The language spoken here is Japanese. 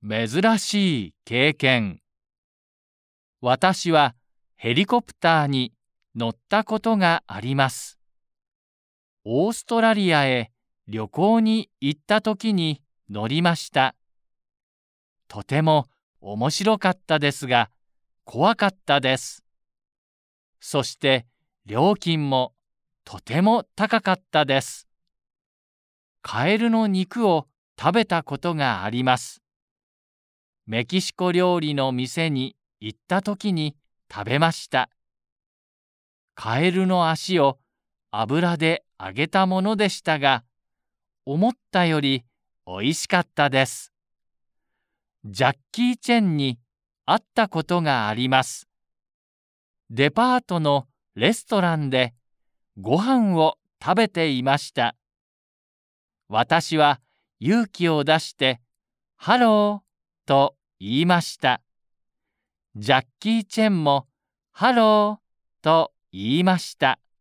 珍しい経験。私はヘリコプターに乗ったことがあります。オーストラリアへ旅行に行った時に乗りました。とても面白かったですが、怖かったです。そして料金もとても高かったです。カエルの肉を食べたことがあります。メキシコ料理の店に行った時に食べました。カエルの足を油で揚げたものでしたが、思ったよりおいしかったです。ジャッキー・チェンに会ったことがあります。デパートのレストランでご飯を食べていました。私は勇気を出してハローと言いました。ジャッキー・チェンもハローと言いました。